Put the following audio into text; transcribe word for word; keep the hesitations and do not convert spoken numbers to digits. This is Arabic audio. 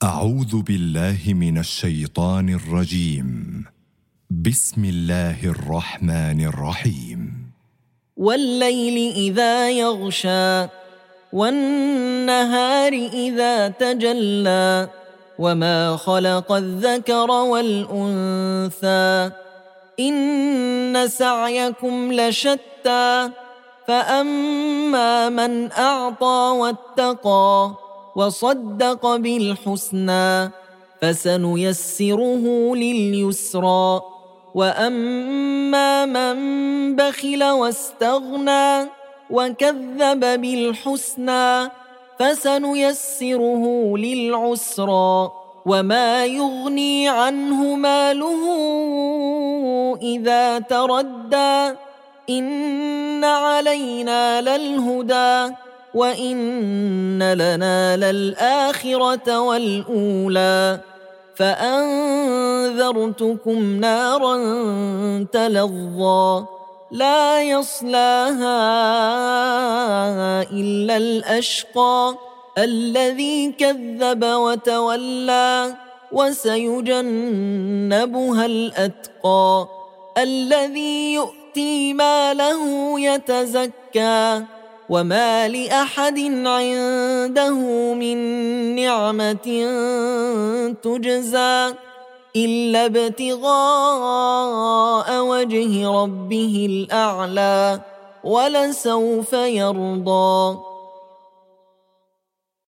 أعوذ بالله من الشيطان الرجيم. بسم الله الرحمن الرحيم. والليل إذا يغشى والنهار إذا تجلى وما خلق الذكر والأنثى إن سعيكم لشتى فأما من أعطى واتقى وصدق بالحسنى فسنيسره لليسرى وأما من بخل واستغنى وكذب بالحسنى فسنيسره للعسرى وما يغني عنه ماله إذا تردى إن علينا للهدى وإن لنا للآخرة والأولى فأنذرتكم نارا تلظى لا يصلاها إلا الأشقى الذي كذب وتولى وسيجنبها الأتقى الذي يؤتي ماله يتزكى وما لأحد عنده من نعمة تجزى إلا ابتغاء وجه ربه الأعلى ولسوف يرضى.